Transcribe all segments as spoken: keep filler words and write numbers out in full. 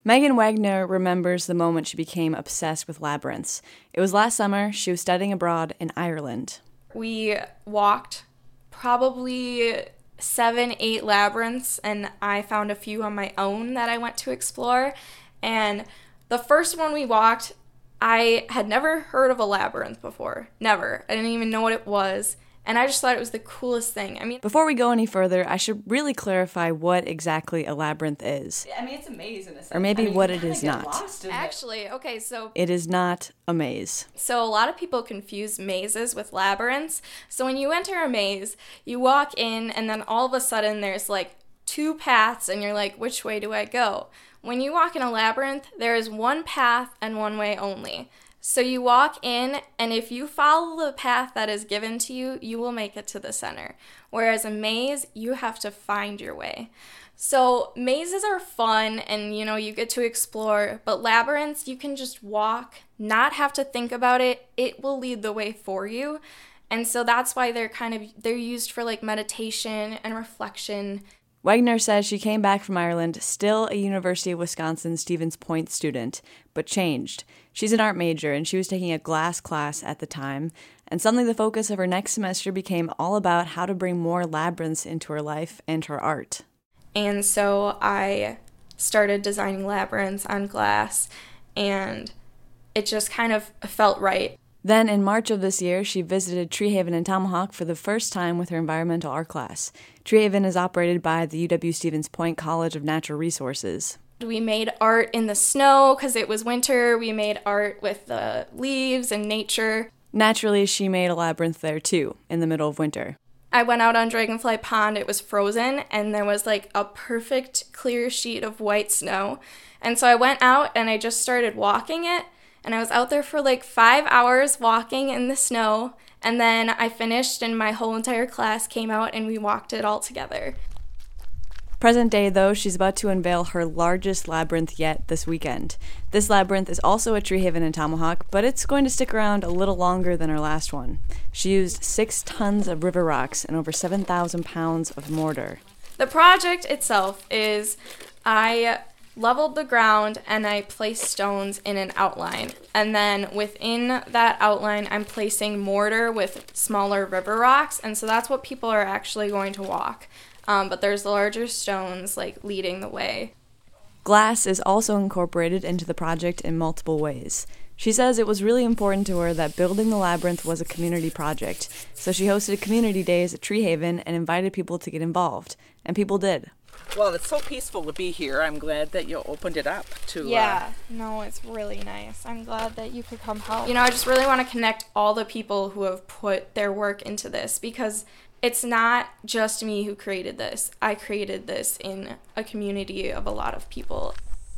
Megan Wagner remembers the moment she became obsessed with labyrinths. It was last summer. She was studying abroad in Ireland. We walked probably seven, eight labyrinths, and I found a few on my own that I went to explore. And the first one we walked, I had never heard of a labyrinth before. Never. I didn't even know what it was. And I just thought it was the coolest thing. I mean, before we go any further, I should really clarify what exactly a labyrinth is. I mean, it's a maze in a sense. Or maybe I mean, what you it kinda is get not. lost in it. Actually, okay, so... It is not a maze. So a lot of people confuse mazes with labyrinths. So when you enter a maze, you walk in, and then all of a sudden there's like two paths, and you're like, which way do I go? When you walk in a labyrinth, there is one path and one way only. So you walk in, and if you follow the path that is given to you, you will make it to the center. Whereas a maze, you have to find your way. So mazes are fun, and you know, you get to explore, but labyrinths, you can just walk, not have to think about it. It will lead the way for you. And so that's why they're kind of, they're used for like meditation and reflection. Wagner says she came back from Ireland, still a University of Wisconsin Stevens Point student, but changed. She's an art major, and she was taking a glass class at the time, and suddenly the focus of her next semester became all about how to bring more labyrinths into her life and her art. And so I started designing labyrinths on glass, and it just kind of felt right. Then, in March of this year, she visited Treehaven in Tomahawk for the first time with her environmental art class. Treehaven is operated by the U W-Stevens Point College of Natural Resources. We made art in the snow because it was winter. We made art with the leaves and nature. Naturally, she made a labyrinth there too, in the middle of winter. I went out on Dragonfly Pond. It was frozen, and there was like a perfect clear sheet of white snow. And so I went out and I just started walking it. And I was out there for like five hours walking in the snow. And then I finished, and my whole entire class came out and we walked it all together. Present day, though, she's about to unveil her largest labyrinth yet this weekend. This labyrinth is also at Treehaven in Tomahawk, but it's going to stick around a little longer than her last one. She used six tons of river rocks and over seven thousand pounds of mortar. The project itself is I leveled the ground and I placed stones in an outline. And then within that outline, I'm placing mortar with smaller river rocks. And so that's what people are actually going to walk. Um, but there's larger stones like leading the way. Glass is also incorporated into the project in multiple ways. She says it was really important to her that building the labyrinth was a community project. So she hosted community days at Treehaven and invited people to get involved. And people did. Well, it's so peaceful to be here. I'm glad that you opened it up to... Yeah, uh, no, it's really nice. I'm glad that you could come help. You know, I just really want to connect all the people who have put their work into this, because it's not just me who created this. I created this in a community of a lot of people.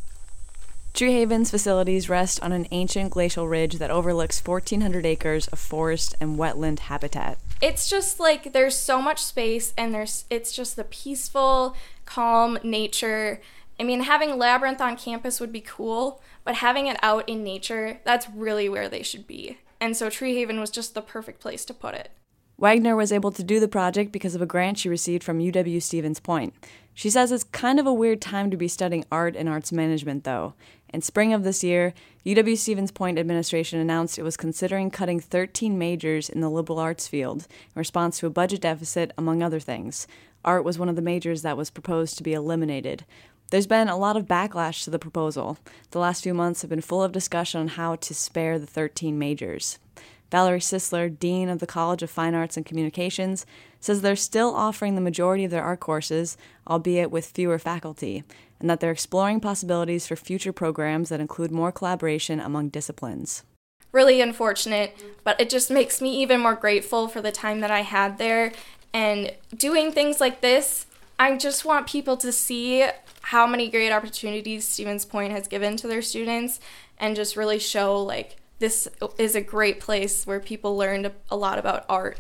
Treehaven's facilities rest on an ancient glacial ridge that overlooks fourteen hundred acres of forest and wetland habitat. It's just like there's so much space, and there's it's just the peaceful, calm nature. I mean, having a labyrinth on campus would be cool, but having it out in nature, that's really where they should be. And so Treehaven was just the perfect place to put it. Wagner was able to do the project because of a grant she received from U W-Stevens Point. She says it's kind of a weird time to be studying art and arts management, though. In spring of this year, U W-Stevens Point administration announced it was considering cutting thirteen majors in the liberal arts field in response to a budget deficit, among other things. Art was one of the majors that was proposed to be eliminated. There's been a lot of backlash to the proposal. The last few months have been full of discussion on how to spare the thirteen majors. Valerie Sisler, Dean of the College of Fine Arts and Communications, says they're still offering the majority of their art courses, albeit with fewer faculty, and that they're exploring possibilities for future programs that include more collaboration among disciplines. Really unfortunate, but it just makes me even more grateful for the time that I had there. And doing things like this, I just want people to see how many great opportunities Stevens Point has given to their students, and just really show, like, this is a great place where people learned a lot about art.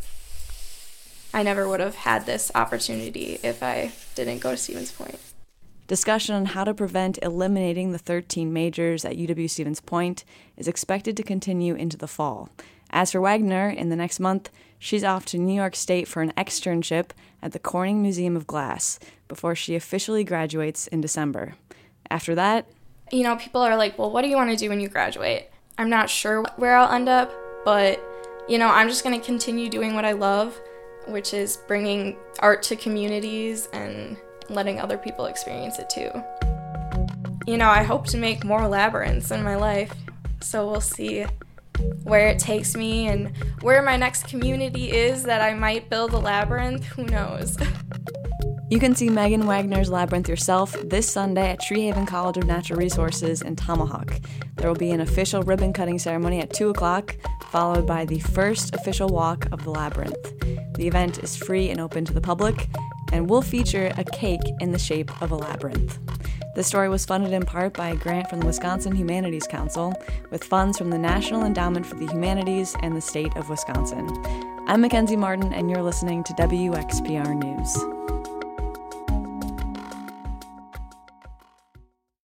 I never would have had this opportunity if I didn't go to Stevens Point. Discussion on how to prevent eliminating the thirteen majors at U W-Stevens Point is expected to continue into the fall. As for Wagner, in the next month, she's off to New York State for an externship at the Corning Museum of Glass before she officially graduates in December. After that, You know, people are like, well, what do you want to do when you graduate? I'm not sure where I'll end up, but, you know, I'm just going to continue doing what I love, which is bringing art to communities and letting other people experience it too. You know, I hope to make more labyrinths in my life, so we'll see where it takes me and where my next community is that I might build a labyrinth. Who knows? You can see Megan Wagner's Labyrinth yourself this Sunday at Treehaven College of Natural Resources in Tomahawk. There will be an official ribbon-cutting ceremony at two o'clock, followed by the first official walk of the Labyrinth. The event is free and open to the public, and will feature a cake in the shape of a labyrinth. This story was funded in part by a grant from the Wisconsin Humanities Council, with funds from the National Endowment for the Humanities and the state of Wisconsin. I'm Mackenzie Martin, and you're listening to W X P R News.